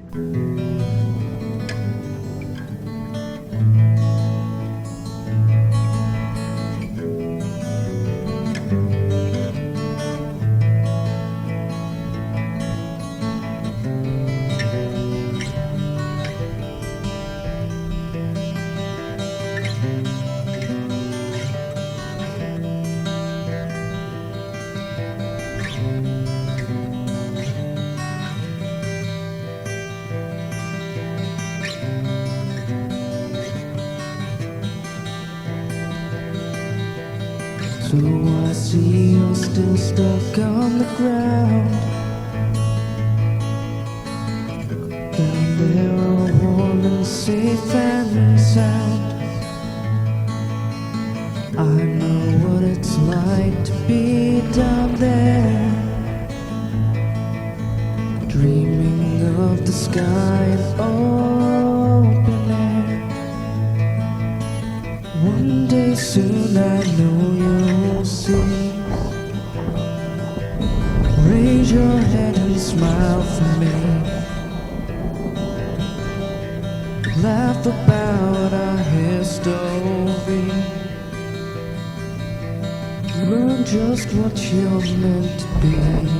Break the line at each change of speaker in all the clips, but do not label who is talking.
So I see you're still stuck on the ground, down there all warm and safe and sound. I know what it's like to be down there, dreaming of the sky and open air. One day soon I know you'll see. Raise your head and smile for me. Laugh about our history. Learn just what you're meant to be.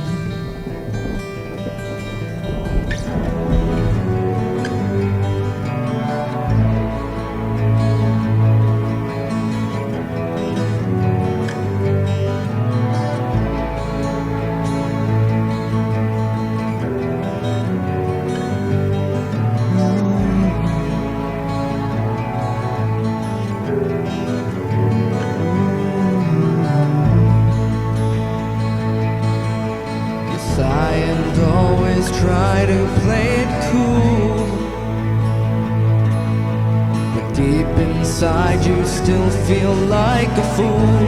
And always try to play it cool, but deep inside you still feel like a fool.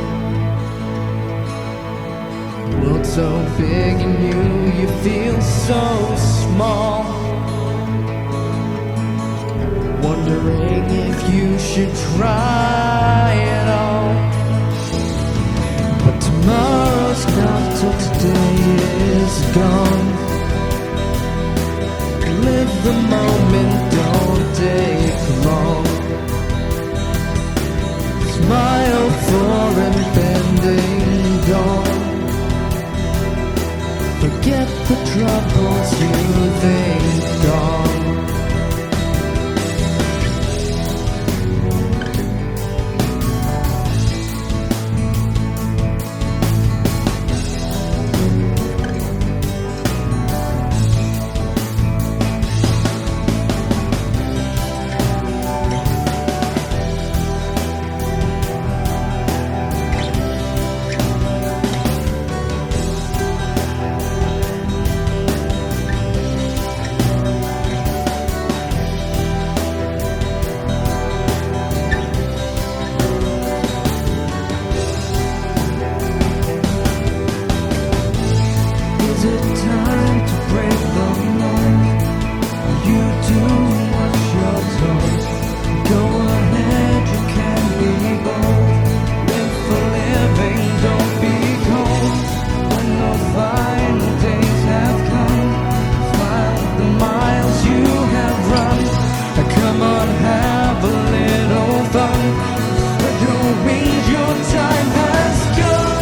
The world's so big and you feel so small, wondering if you should try it all. But tomorrow's gone till today is gone. Live the moment, don't take long. Smile for impending dawn. Forget the troubles you think gone. Is it time to break the mold? You do what's your told. Go ahead, you can be bold. Live for living, don't be cold. When the final days have come, smile at the miles you have run. Come on, have a little fun. Spread your wings, your time has come.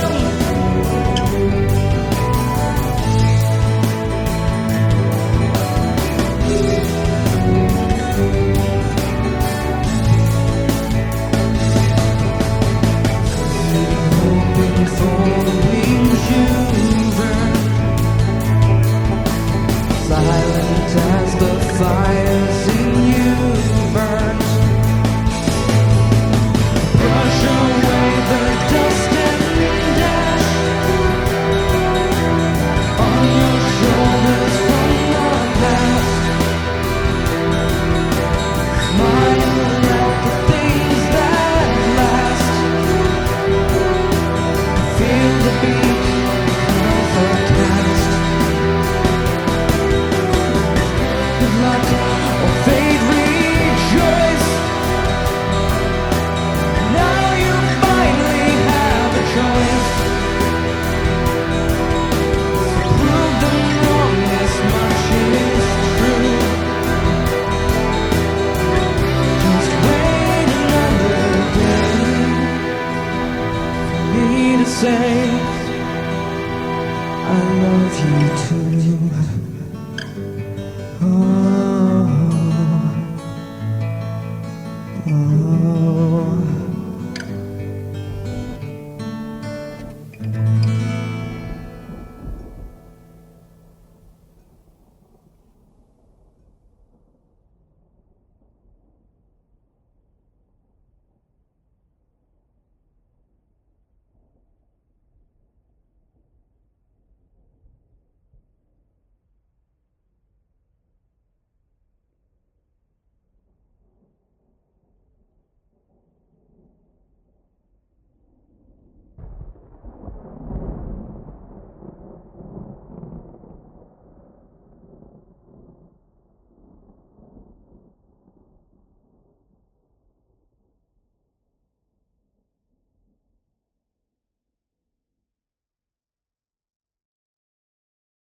Silent as the fires in you burn. Brush away the dust and ash on your shoulders from the past. Smile at the things that last. Feel the beat of the past. say